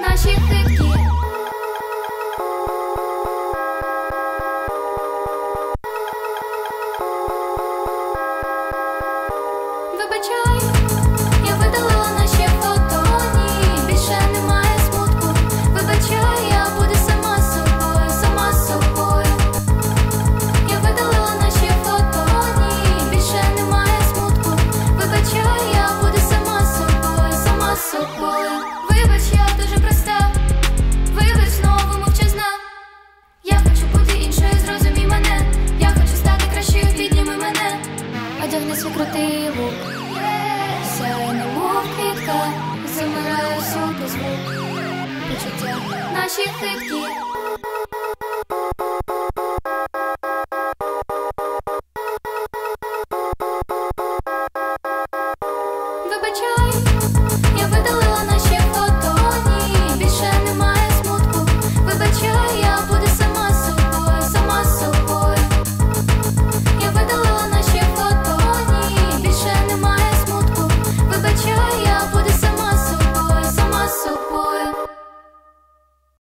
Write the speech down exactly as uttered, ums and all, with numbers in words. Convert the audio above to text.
наші хиткі. Вибачай, я видалила наші фото, ні, більше немає смутку. Вибачай, я буду сама собою, сама собою. Я видалила наші фото, ні, більше немає смутку. Вибачай, я буду сама собою, сама собою. Вибач, я дуже проста, вибач, знову мовчазна. Я хочу бути іншою, зрозумій мене. Я хочу стати кращою, підніми мене. Одягни свій крутий лук, сяй, немов квітка, замираю всюди звук. Почуття наші хиткі.